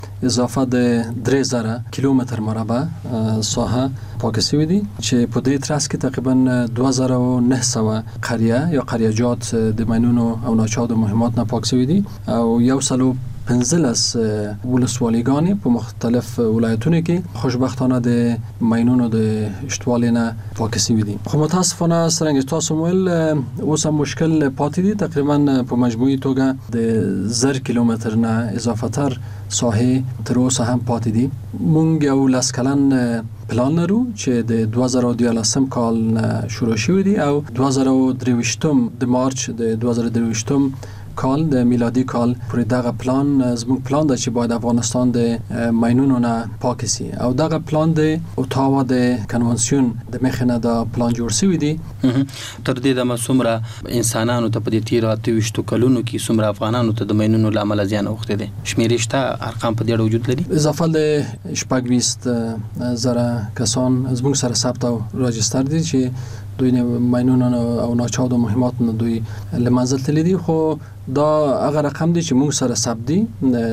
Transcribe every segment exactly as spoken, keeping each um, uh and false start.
اضافه د درې زره کیلومتر مربع ساحه پاک شوی دي چې په دې ترڅ کې تقریبا دوه زره و نه سوه قریه یا قریه‌جات د ماینونو او ناچاودو مهمات نه پاک شوی دي او یو سلو پنځلس ولسوالیګانې په مختلف ولایتونو کې خوشبختانه د ماینونو د اشتوالي نه پاک شوي دي. خو متاسفانه څرنګه تاسو ویل اوس هم مشکل پاتې دي. تقریبا په مجموعي توګه د زر کیلومتر نه اضافه تر ساحه تر اوسه هم پاتې دي. مونږ یو لس کلن پلان لرو چې د دوه زره و دیارلسم کال شروع شوی دی او دوه زره و درویشتم د مارچ د دوه زره و درویشتم کال د میلادي کال پر دغه پلان زموږ پلان د چې باید افغانستان د ماینونو نه پاک شي او دغه پلان د اوتاوا د کنونسیون د مخنه د پلان جوړ شوی دی. تر دې د مسومره انسانانو ته په دې تیر اته ویشت کلونو کې سومره افغانانو ته د ماینونو لامل زیان اوخته دي. شمیرشته ارقام په دې اړه وجود لري. اضافه ل شپږ ویشت زره کسان زموږ سره ثبت او راجستر دي چې دوی ماینونو او ناچاودو مهمات نه دوی لمنزل تللی دي. خو دا هغه رقم دی چې موږ سره ثبت دي.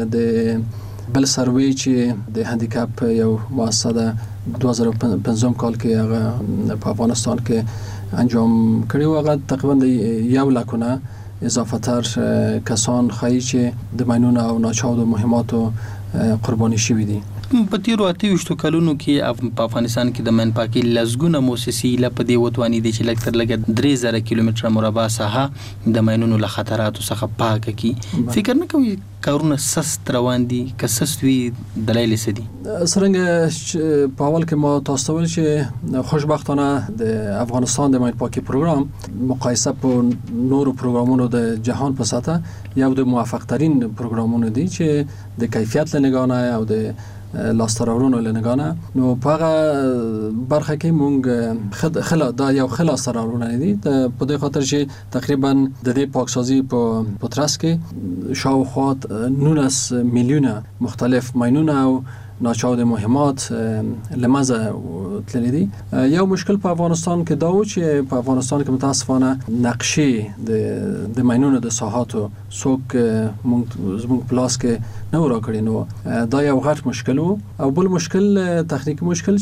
د بل سروي چې د هندیکاپ یو مؤسسه د دوه زره و پنځم کال کې هغه په افغانستان کې انجام کړی و، هغه تقریبا یو لکونه اضافه تر کسان خواهی چې د ماینونو او ناچاودو مهماتو قرباني شوي دي. په تیرو اته ویشت کلونو کې په افغانستان کې د من پاکي لزګونه موسسي لپاره د وټوانی دي چې لکتر لګ درې زره کیلومتر مربع ساحه د ماینونو له خطراتو څخه پاکه کی. فکر نه کوي کارونه سست روان دي که سست وي دلایل څه دي؟ څنګه په اول کې ما تاسو ول چې خوشبختانه د افغانستان د ماین پاکي پروګرام مقایسه په نورو پروګرامونو د جهان په سطح یو د موفق ترین پروګرامونو دي چې د کیفیت له نگاه او د لاستراورونو لنگانه نو په هغه برخه کې مونږ خد خلا دا یو خلا سراورونه دي په دې خاطر چې تقریبا د دې پاکسازي په پترس کې شاوخوا نولس میلیونه مختلف ماینونه او ناچاود مهمات لمزه تللی دي. یو مشکل په افغانستان کې دا و چې په افغانستان کې متاسفانه نقشې د د ماینونو د ساحاتو څوک مونږ زموږ پلاس کې نه ورا کړی نو دا یو غټ مشکل و. او بل مشکل تخنیکی مشکل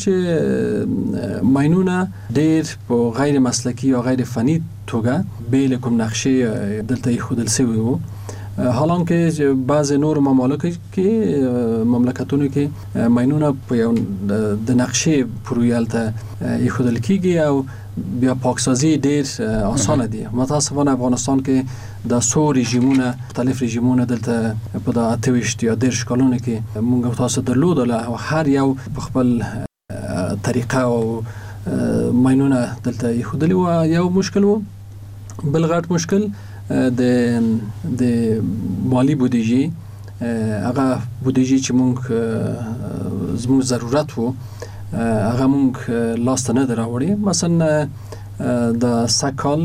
چې ماینونه ډېر په غیر مسلکی یا غیر فنی توګه بیل کوم نقشې دلته خودل سوی وو. حالان که بعض نور ممالک کې مملکتونو کې ماینونه په یو د نقشې پرویل ته یخدل کیږي او بیا پاکسازی ډیر آسانه دي. متاسفانه افغانستان کې د سو رژیمونه مختلف رژیمونه دلته په د اته ویشت یا دیرش کلونو کې موږ تاسو درلودل او هر یو په خپل طریقه او ماینونه دلته یخدلی و. یو مشکل و. بل غټ مشکل د د مالی بودیجه هغه بودیجه چې مونږ زموږ ضرورت وو هغه مونږ لاس ته نه دراوړي. مثلا د سکال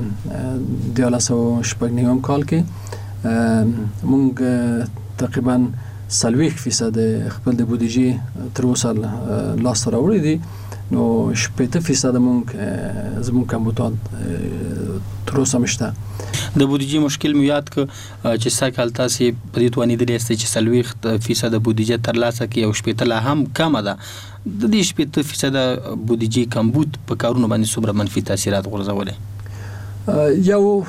دیالس او شپږ نیوم کال کې مونږ تقریبا سلویخ فیصد خپل د بودیجه تر اوسه لاس ته راوړي دي. نو شپږ فیصد مونږ زموږ کمبودات تر اوسه مشته. د بودیجه مشکل مو یاد ک چې سکهال تاسو په دې توانی د لیست چې سلويخت فیصد بودیجه تر لاسه کې او شپږ لا هم کم ده. د دې شپږ فیصد بودیجه کمبود په کارونو باندې څومره منفي تاثیرات غورځولې؟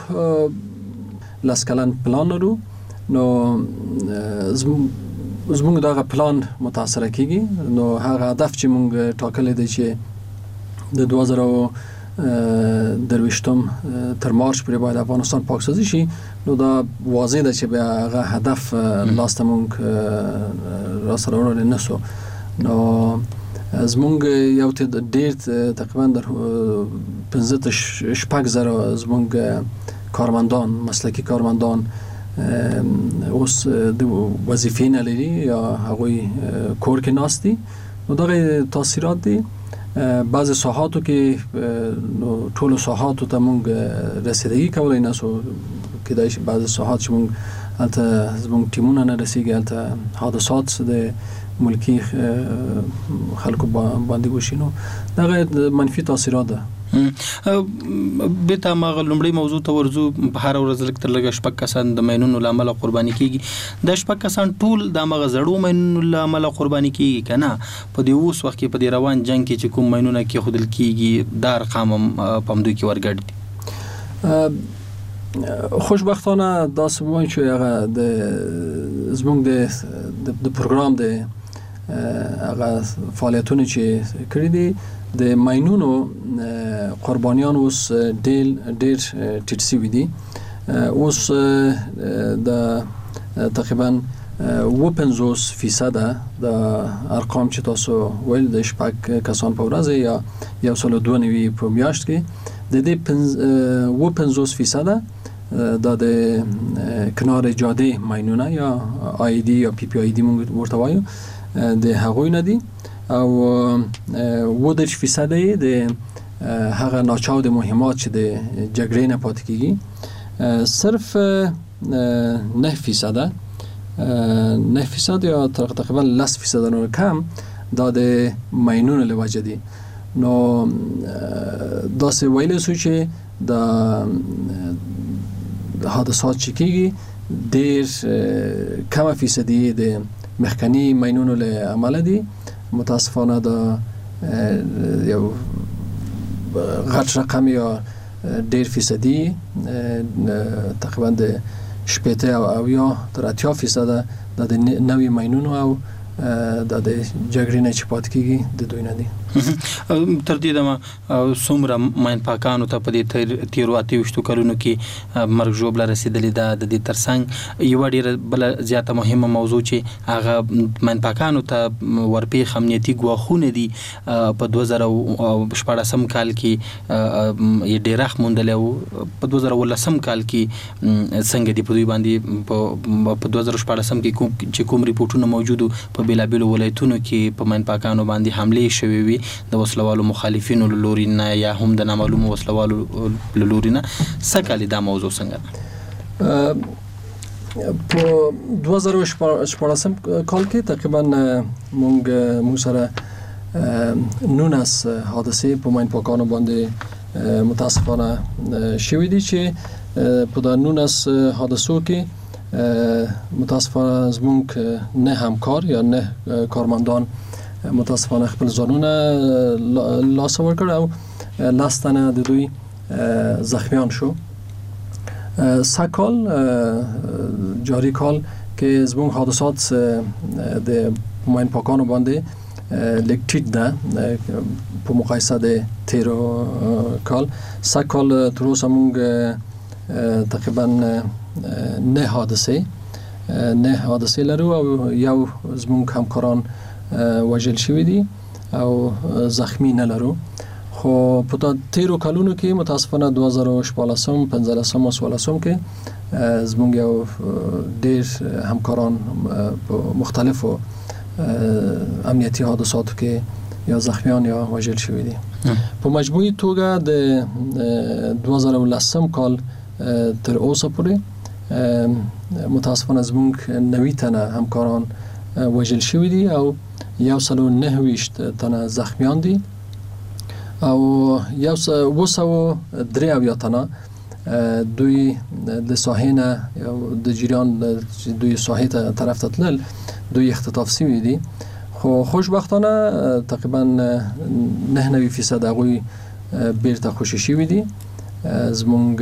یو لاسکلن پلان لرو. نو زموږ دغه پلان متاثر کیږي. نو هغه هدف چې موږ ټاکل دي چې د دوه زره درویشتم تر مارچ پورې باید افغانستان پاکسازی شي. نو دا واضح ده چې به هغه هدف لاسته مونږ را سره وړل نه سو. نو زمونږ یو ډېر تقریبا در پنځه تا شپږ زره زمونږ کارمندان مسلکی کارمندان اوس د وظیفې نه لري یا هغوی کور کې ناست دي. نو دغه تاثیرات دي. بعض ساحاتو کې نو ټول ساحاتو ته مونږ رسیدگی کولای نه سو کېدای شي بعض ساحات چې مونږ هلته زمونږ ټیمونه نه رسیږي هلته حادثات د ملکی خلکو باندې وشي. نو دغه منفي تاثیرات ده. به ته ما لومړی موضوع ته ورزو. په هر ورځ لږ تر لږه شپږ کسان د ماینونو له امله قرباني کیږي. د شپږ کسان ټول د مغه زړو ماینونو له امله قرباني کیږي کنه؟ په دې اوس وخت کې په دې روان جنگ کې چې کوم ماینونه کې خودل کیږي دا ارقام په مدو کې ورګړ دي. خوشبختانه دا سمون چې هغه د زمونږ د د پروګرام د هغه فعالیتونه چې کړی دي د ماینونو قربانیان اوس ډیر ډیر ټیټ شوي دي. اوس د تقریبا اوه پنځوس فیصد د ارقام چې تاسو ویل د شپږ کسان په ورځ یا یو سل دوه نوي په میاشت کې د دې اوه پنځوس فیصد دا د کنار جاده ماینونه یا آی دی یا پی پی آی دی مونږ ورته وایو د هغوی نه دي او اوه دېرش فیصد یې د هغه ناچاود مهمات چې د جګړې نه پاتې کیږي. صرف نه فیصد نه فیصد یا تقریبا لس فیصد نور کم دا د ماینونو له وجه دي. نو داسې ویلی سو چې د حادثات چې کیږي ډېر کمه فیصدي د مخکني ماینونو له امله دي. متاسفانه د یو غټ رقم یا ډېر فیصدي تقریبا د شپېته او یا تر اتیا فیصده د نوي ماینونو او د جګړې نه چې پاتې کیږي د دوی نه دي. تر دې دمه څومره ماین پاکانو ته په دې تیرو اته ویشتو کلونو کې مرګ ژوبله رسېدلې ده. د دې ترڅنګ یوه ډېره بله زیاته مهمه موضوع چې هغه ماین پاکانو ته ورپېښ امنیتي ګواښونه دي. په دوه زره شپاړسم کال کې یې ډېرخ موندلی و. په دوه زره اوولسم کال کې څنګه دي په دوی باندې په دوه زره شپاړسم کې چې کوم ریپورټونه موجود په بېلابېلو ولایتونو کې په ماین پاکانو باندې حملې شوې وي د وسلوالو مخالفینو له لوري نه یا هم د نامعلومو وسلوالو له لوري نه. څه کال دا موضوع څنګه ده؟ په دوه زره شپاړسم کال کې تقریبا مونږ مونږ سره نونس حادثې په ماین پاکانو باندې متاسفانه شوې دي چې په دا نونس حادثو کې متاسفانه زمونږ نه همکار یا نه کارمندان متاسفانه خپل ځانونه لاس ورکړ او لس تنه د دوی زخمیان شو. سکال جاری کال که زمونږ حادثات د ماین پاکانو باندې لیک ټیټ ده په مقایسه د تیرو کال. سکال تر اوسه مونږ تقریبا نه حادثه نه حادثه لرو او یو زمونږ همکاران وژل شوي دي او زخمی نه لرو. خو په تا تیرو کلونو کې متاسفانه دوه زره شپاړسم پنځلسم او څوارلسم کې زمونږ یو ډېر همکاران په مختلفو امنیتي حادثاتو کې یا زخمیان یا وژل شوي دي. په مجموعي توګه د دوه زره ولسم کال تر اوسه پورې متاسفانه زمونږ نوي تنه همکاران وژل شوي دي او یو سل و نه ویشت تنه زخمیان دي او یو اوه سوه درې اویا تنه دوی د ساحې نه د جریان دوی ساحې ته طرف ته تلل دوی اختطاف شوي دي. خو خوشبختانه تقریبا نه نوي فیصد هغوی بیرته خوشي شوي دي. زمونږ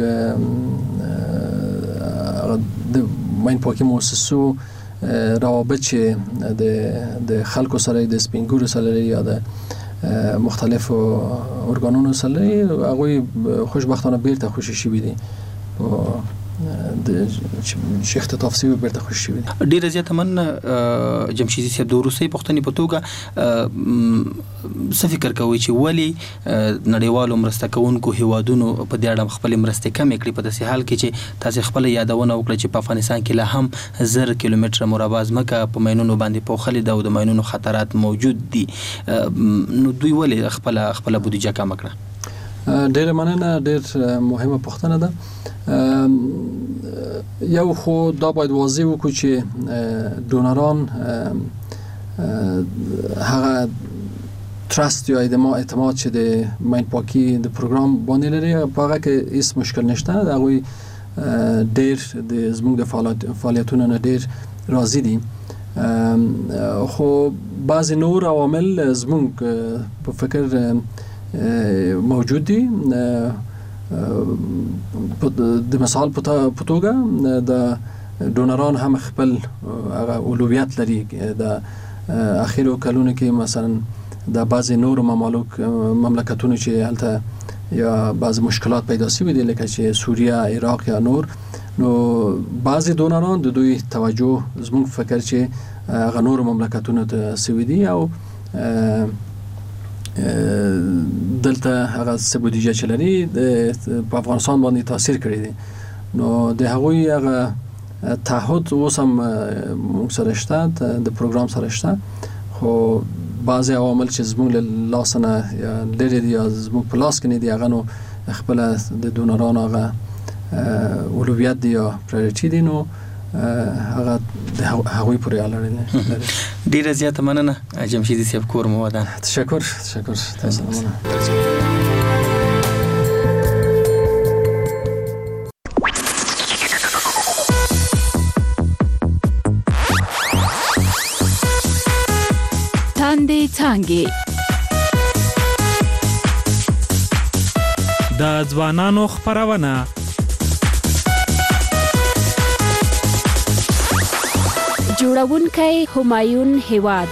د ماین پاکي مؤسسو روابط چې د خلکو سره د سپینګورو سره یا د مختلفو ارګانونو سره هغوی خوشبختانه بیرته خوشي شوي دي د چې اختطاف شوي بیرته خوشي شوي دي. ډېره زیاته مننه جمشیدي صاحب. د وروستۍ پوښتنې په توګه څه فکر کوئ چې ولې نړیوالو مرسته کوونکو هیوادونو په دې اړه خپلې مرستې کمې کړي په داسې حال کې چې تاسې خپله یادونه وکړه چې په افغانستان کې لا هم زر کیلومتره مربع ځمکه په ماینونو باندې پوښلې ده او د ماینونو خطرات موجود دي. نو دوی ولې خپله خپله بودیجه کمه کړه؟ ډېره مننه. ډېر مهمه پوښتنه ده. یو خو دا باید واضح وکړو چې ډونران هغه ترست یا اعتماد چې د ماین پاکی د پروګرام باندې لري په هغه کې هیڅ مشکل نشته. هغوی ډیر د زموږ د فعالیتونو نه ډیر راضي دي. خو بعض نور عوامل زموږ په فکر موجود دي. د مثال په توګه د ډونران هم خپل اولویت لري. د اخیرو کلونو کې مثلا د بعض نور ممالک مملکتونو چې هلته یا بعض مشکلات پیدا شوي دي لکه چې سوریه، عراق یا نور، نو بعض دونران د دوی توجه زموږ فکر چې هغه نور مملکتونو ته شوي دي او دلته هغه څه بودیجه چې لري په افغانستان باندې تاثیر کړی دی. نو د هغوی هغه تعهد اوس هم موږ سره شته، د پروګرام سره شته، خو بعضې عوامل چې زموږ له لاس نه یا لرې دي یا زموږ په لاس کې نه دي هغه نو خپله د دونرانو هغه اولویت دی یا پرایورټي دی، نو هغه د هغوی پورې اړه لري. ډېره زیاته مننه جمشیدي صاحب، کور مو ودان. تشکر تشکر تاسو مننه. تاندې څانګې د ځوانانو خپرونه جوړونکی همایون هیواد.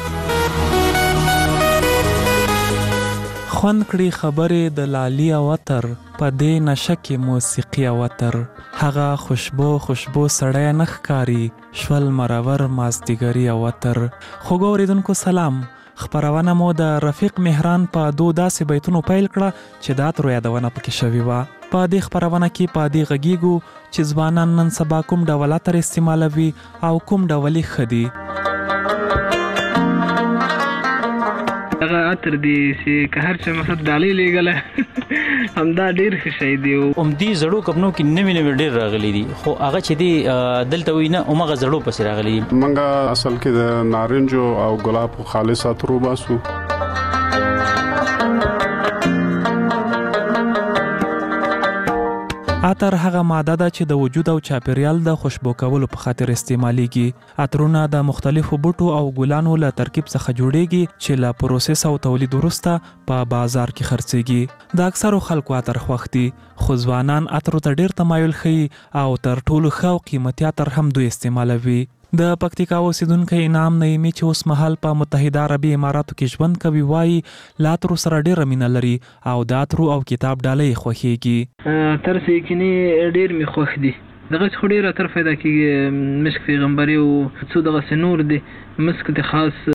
خوند کړي خبرې د لالي او عطر په دې نشه کې موسیقي او عطر. هغه خوشبو خوشبو سړی نه ښکاري، شول مرور مازدیګري او عطر. خوږو اورېدونکو سلام. خپرونه مو د رفیق مهران په دو داسې بیتونو پیل کړه چې د عطرو یادونه پکې شوې وه. په دې خپرونه کې په دې غږیږو چې ځوانان نن سبا کوم ډول عطر استعمالوي او کوم ډول یې ښه دي. هغه عطر دی چې که هر څه مثلا ډالۍ لیږله همدا ډېر ښه شی دی. همدې زړو کپنو کې نوي نوي ډېر راغلي دي، خو هغه چې دی دلته وي نه همغه زړو پسې راغلي دي. موږ اصل کې د نارنجو او ګلاب خالص عطر وباسو. عطر هغه ماده ده چې د وجود او چاپیریال د خوشبو کولو په خاطر استعمالیږي. عطرونه د مختلفو بوټو او ګلانو له ترکیب څخه جوړیږي چې له پروسس او تولید وروسته په بازار کې خرڅیږي. د اکثرو خلکو عطر خوښ دي، خو ځوانان عطرو ته ډیر تمایل ښیي او تر ټولو ښه او قیمتي عطر هم دوی استعمالوي. د پکتیکا اوسیدونکی انعام نعیمي چې اوس مهال په متحده عربي اماراتو کې ژوند کوي وایي له عطرو سره ډیره مینه لري او د عطرو او کتاب ډالۍ یې خوښیږي. تر سیکني ډیر می خوښ دي. دغه خو ډیر عطر پیدا کیږي، مسک پیغمبري او څو دغه نور دي. مسک د خاص